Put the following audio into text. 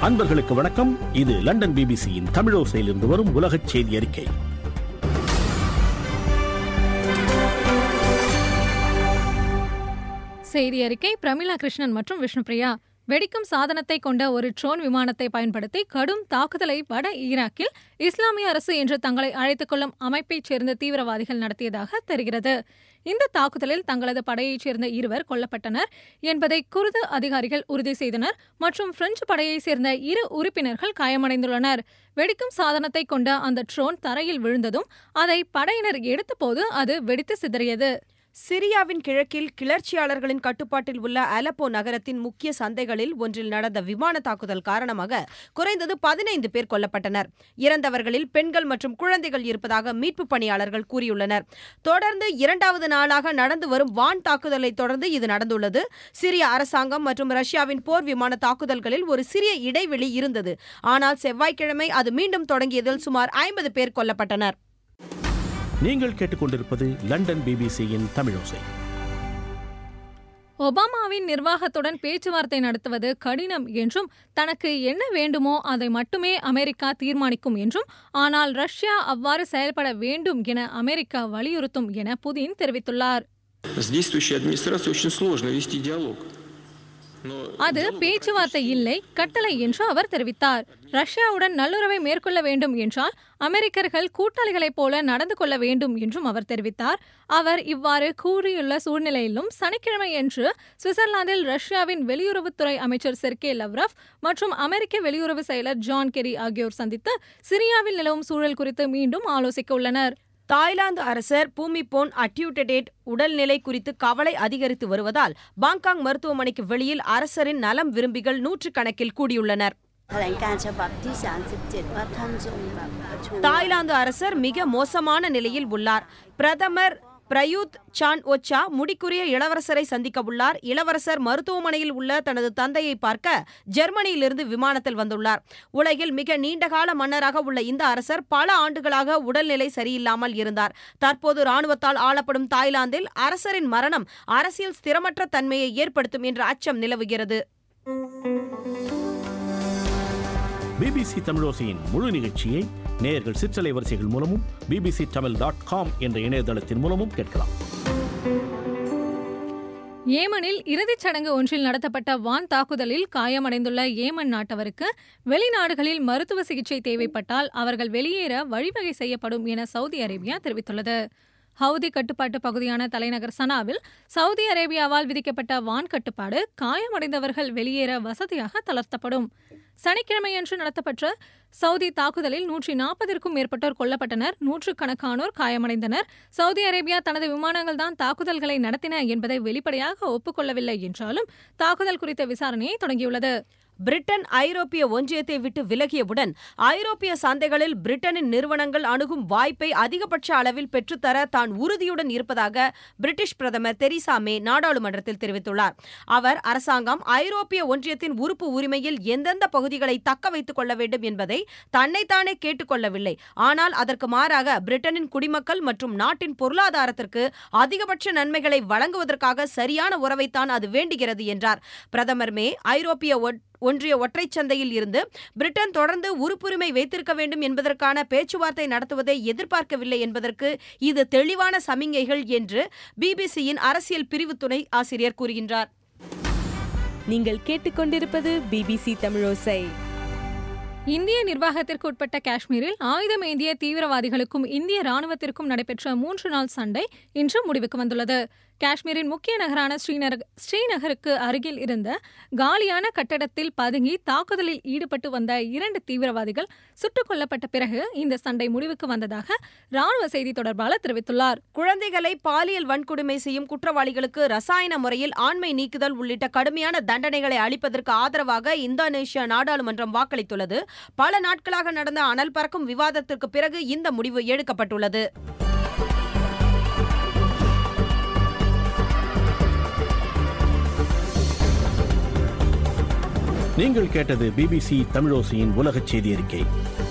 அன்பர்களுக்கு வணக்கம். இது லண்டன் பிபிசியின் தமிழோசையிலிருந்து வரும் உலகச் செய்தி அறிக்கை. செய்தி அறிக்கை பிரமிளா கிருஷ்ணன் மற்றும் விஷ்ணுபிரியா. வெடிக்கும் சாதனத்தை கொண்ட ஒரு ட்ரோன் விமானத்தை பயன்படுத்தி கடும் தாக்குதலை வட ஈராக்கில் இஸ்லாமிய அரசு என்று தங்களை அழைத்துக் கொள்ளும் அமைப்பைச் சேர்ந்த தீவிரவாதிகள் நடத்தியதாக தெரிகிறது. இந்த தாக்குதலில் தங்களது படையைச் சேர்ந்த 2 கொல்லப்பட்டனர் என்பதை குர்து அதிகாரிகள் உறுதி செய்தனர் மற்றும் பிரெஞ்சு படையைச் சேர்ந்த 2 உறுப்பினர்கள் காயமடைந்துள்ளனர். வெடிக்கும் சாதனத்தை கொண்ட அந்த ட்ரோன் தரையில் விழுந்ததும் அதை படையினர் எடுத்தபோது அது வெடித்து சிதறியது. சிரியாவின் கிழக்கில் கிளர்ச்சியாளர்களின் கட்டுப்பாட்டில் உள்ள அலப்போ நகரத்தின் முக்கிய சந்தைகளில் ஒன்றில் நடந்த விமான தாக்குதல் காரணமாக குறைந்தது 15 பேர் கொல்லப்பட்டனர். இறந்தவர்களில் பெண்கள் மற்றும் குழந்தைகள் இருப்பதாக மீட்பு பணியாளர்கள் கூறியுள்ளனர். தொடர்ந்து 2வது நாளாக நடந்து வரும் வான் தாக்குதலை தொடர்ந்து இது நடந்துள்ளது. சிரிய அரசாங்கம் மற்றும் ரஷ்யாவின் போர் விமான தாக்குதல்களில் ஒரு சிறிய இடைவெளி இருந்தது. ஆனால் செவ்வாய்க்கிழமை அது மீண்டும் தொடங்கியதில் சுமார் 50 பேர் கொல்லப்பட்டனர். நீங்கள் கேட்டுக்கொண்டிருப்பது லண்டன் பிபிசியின் தமிழோசை. ஒபாமாவின் நிர்வாகத்துடன் பேச்சுவார்த்தை நடத்துவது கடினம் என்றும் தனக்கு என்ன வேண்டுமோ அதை மட்டுமே அமெரிக்கா தீர்மானிக்கும் என்றும், ஆனால் ரஷ்யா அவ்வாறு செயல்பட வேண்டும் என அமெரிக்கா வலியுறுத்தும் என புதின் தெரிவித்துள்ளார். அது பேச்சுவார்த்தை இல்லை, கட்டளை என்று அவர் தெரிவித்தார். ரஷ்யாவுடன் நல்லுறவை மேற்கொள்ள வேண்டும் என்றால் அமெரிக்கர்கள் கூட்டாளிகளைப் போல நடந்து கொள்ள வேண்டும் என்றும் அவர் தெரிவித்தார். அவர் இவ்வாறு கூறியுள்ள சூழ்நிலையிலும் சனிக்கிழமையன்று சுவிட்சர்லாந்தில் ரஷ்யாவின் வெளியுறவுத்துறை அமைச்சர் செர்கே லவ்ரவ் மற்றும் அமெரிக்க வெளியுறவு செயலர் ஜான் கெரி ஆகியோர் சந்தித்து சிரியாவில் நிலவும் சூழல் குறித்து மீண்டும் ஆலோசிக்க உள்ளனர். தாய்லாந்து அரசர் பூமிபோன் அட்யூட்டடேட் உடல்நிலை குறித்து கவலை அதிகரித்து வருவதால் பாங்காங் மருத்துவமனைக்கு வெளியில் அரசரின் நலம் விரும்பிகள் 100 கணக்கில் கூடியுள்ளனர். தாய்லாந்து அரசர் மிக மோசமான நிலையில் உள்ளார். பிரதமர் பிரயூத் சான் ஓச்சா முடிக்குரிய இளவரசரை சந்திக்க உள்ளார். இளவரசர் மருத்துவமனையில் உள்ள தனது தந்தையை பார்க்க ஜெர்மனியிலிருந்து விமானத்தில் வந்துள்ளார். உலகில் மிக நீண்டகால மன்னராக உள்ள இந்த அரசர் பல ஆண்டுகளாக உடல்நிலை சரியில்லாமல் இருந்தார். தற்போது இராணுவத்தால் ஆளப்படும் தாய்லாந்தில் அரசரின் மரணம் அரசியல் ஸ்திரமற்ற தன்மையை ஏற்படுத்தும் என்ற அச்சம் நிலவுகிறது. பிபிசி தமிழோசையின் முழு நிகழ்ச்சியை நேயர்கள் சிற்றலை வரிசைகள் மூலமும் bbctamil.com என்ற இணையதளத்தின் மூலமும் கேட்கலாம். ஏமனில் இறுதிச் சடங்கு ஒன்றில் நடத்தப்பட்ட வான் தாக்குதலில் காயமடைந்துள்ள ஏமன் நாட்டவருக்கு வெளிநாடுகளில் மருத்துவ சிகிச்சை தேவைப்பட்டால் அவர்கள் வெளியேற வழிவகை செய்யப்படும் என சவுதி அரேபியா தெரிவித்துள்ளது. ஹவுதி கட்டுப்பாட்டு பகுதியான தலைநகர் சனாவில் சவுதி அரேபியாவால் விதிக்கப்பட்ட வான் கட்டுப்பாடு காயமடைந்தவர்கள் வெளியேற வசதியாக தளர்த்தப்படும். சனிக்கிழமையன்று நடத்தப்பட்ட சவுதி தாக்குதலில் 140க்கும் மேற்பட்டோர் கொல்லப்பட்டனர், 100கணக்கானோர் காயமடைந்தனர். சவுதி அரேபியா தனது விமானங்கள் தான் தாக்குதல்களை நடத்தின என்பதை வெளிப்படையாக ஒப்புக்கொள்ளவில்லை என்றாலும் தாக்குதல் குறித்த விசாரணையை தொடங்கியுள்ளது. பிரிட்டன் ஐரோப்பிய ஒன்றியத்தை விட்டு விலகியவுடன் ஐரோப்பிய சந்தைகளில் பிரிட்டனின் நிறுவனங்கள் அணுகும் வாய்ப்பை அதிகபட்ச அளவில் பெற்றுத்தர தான் உறுதியுடன் இருப்பதாக பிரிட்டிஷ் பிரதமர் தெரீசா மே நாடாளுமன்றத்தில் தெரிவித்துள்ளார். அவர் அரசாங்கம் ஐரோப்பிய ஒன்றியத்தின் உறுப்பு உரிமையில் எந்தெந்த பகுதிகளை தக்க வைத்துக் கொள்ள வேண்டும் என்பதை தன்னைத்தானே கேட்டுக்கொள்ளவில்லை, ஆனால் அதற்கு மாறாக பிரிட்டனின் குடிமக்கள் மற்றும் நாட்டின் பொருளாதாரத்திற்கு அதிகபட்ச நன்மைகளை வழங்குவதற்காக சரியான உறவைத்தான் அது வேண்டுகிறது என்றார். பிரதமர் மே ஐரோப்பிய ஒன்றிய ஒற்றைச் சந்தையில் இருந்து பிரிட்டன் தொடர்ந்து உறுப்புரிமை வைத்திருக்க வேண்டும் என்பதற்கான பேச்சுவார்த்தை நடத்துவதை எதிர்பார்க்கவில்லை என்பதற்கு இது தெளிவான சமிங்கைகள் என்று பிபிசியின் அரசியல் பிரிவு துணை ஆசிரியர் கூறுகின்றார். நீங்கள் கேட்டுக்கொண்டிருப்பது பிபிசி தமிழோசை. இந்திய நிர்வாகத்திற்கு உட்பட்ட காஷ்மீரில் ஆயுதமேந்திய தீவிரவாதிகளுக்கும் இந்திய ராணுவத்திற்கும் நடைபெற்ற 3 நாள் சண்டை இன்று முடிவுக்கு வந்துள்ளது. காஷ்மீரின் முக்கிய நகரான ஸ்ரீநகருக்கு அருகில் இருந்த காலியான கட்டடத்தில் பதுங்கி தாக்குதலில் ஈடுபட்டு வந்த 2 தீவிரவாதிகள் சுட்டுக் கொல்லப்பட்ட பிறகு இந்த சண்டை முடிவுக்கு வந்ததாக ராணுவ செய்தி தொடர்பாளர் தெரிவித்துள்ளார். குழந்தைகளை பாலியல் வன்கொடுமை செய்யும் குற்றவாளிகளுக்கு ரசாயன முறையில் ஆண்மை நீக்குதல் உள்ளிட்ட கடுமையான தண்டனைகளை அளிப்பதற்கு ஆதரவாக இந்தோனேஷியா நாடாளுமன்றம் வாக்களித்துள்ளது. பல நாட்களாக நடந்த அனல் பறக்கும் விவாதத்திற்கு பிறகு இந்த முடிவு எடுக்கப்பட்டுள்ளது. நீங்கள் கேட்டது பிபிசி தமிழோசையின் உலகச் செய்தி அறிக்கை.